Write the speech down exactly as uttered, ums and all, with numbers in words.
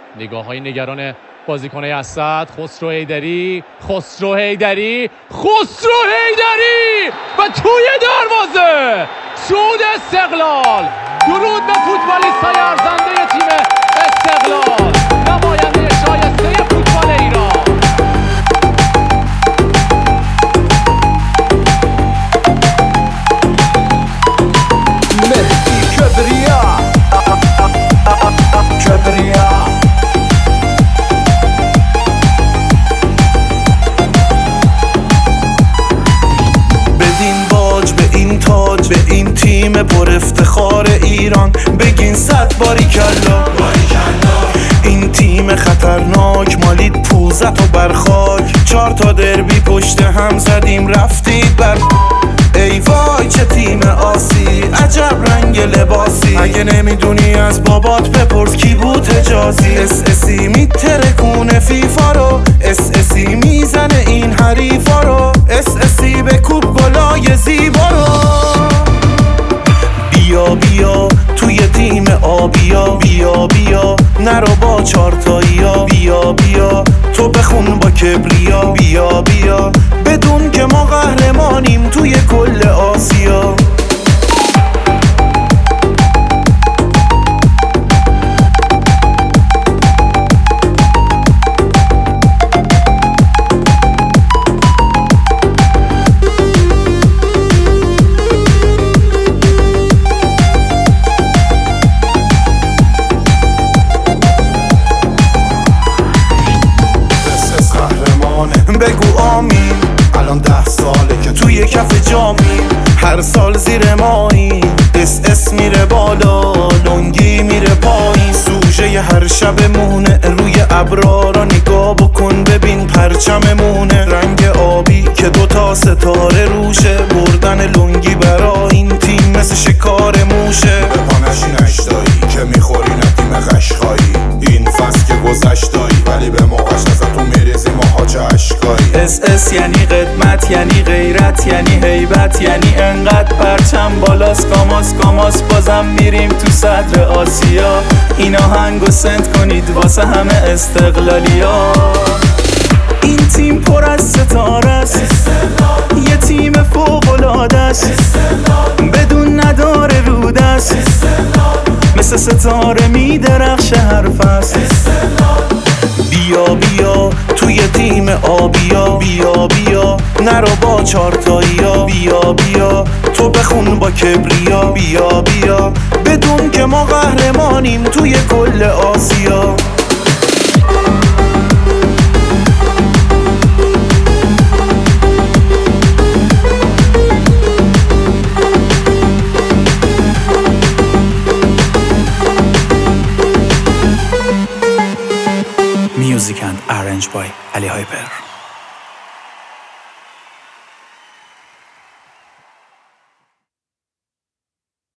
نگاه های نگران بازیکن اسد. خسرو حیدری خسرو حیدری خسرو حیدری و توی دروازه صعود استقلال. درود به فوتبالیست‌های ارزنده تیم استقلال، نماینده شایسته فوتبال ایران. مهدی کبریا کبریا بدین باج به این تاج، به این تیم پر افتخار ایران بگین صد باریکلا. این تیم خطرناک مالید پوزت و برخاک، چار تا دربی پشت هم زدیم رفتید بر. ای وای چه تیم آسی، عجب رنگ لباسی. اگه نمیدونی از بابات بپرس کی بود حجازی. اس اسی میترکونه فیفا رو، اس اسی میزنه این حریفا رو. اس اسی به کوب گلای زیبا رو. بیا بیا توی تیم آبیا، بیا بیا نرو با چارتاییا. بیا بیا تو بخون با کبریا. بیا بیا بدون که ما قهرمانیم توی کل آسیا. بگو آمین، الان ده ساله که توی کف جامی. هر سال زیر مایی اس اس میره بالا، لنگی میره پایین. سوژه هر شب مونه روی ابرا را نگاه بکن ببین پرچممونه. رنگ آبی که دوتا ستاره روشه، بردن لنگی برا این تیم مثل شکار موشه. به پانشی نشتایی که میخوری نتیم قشقایی. این فصل که گذشتایی ولی به موقعش ازتون میریزی ماها چه عشقایی. اس اس یعنی قدمت، یعنی غیرت، یعنی هیبت، یعنی انقدر پرچم بالاست. کاماس کاماس بازم میریم تو صدر آسیا. این آهنگو سنت کنید واسه همه استقلالیا. این تیم پر از ستاره است، یه تیم فوق‌العاده است، بدون نداره رودست، مثل ستاره میدرخشه هر فصل. بیا بیا توی تیم آبیا. بیا بیا نرو با چارتاییا. بیا بیا تو بخون با کبریا. بیا بیا بدون که ما قهرمانیم توی کل آسیا. Music and arranged by Ali Hyper.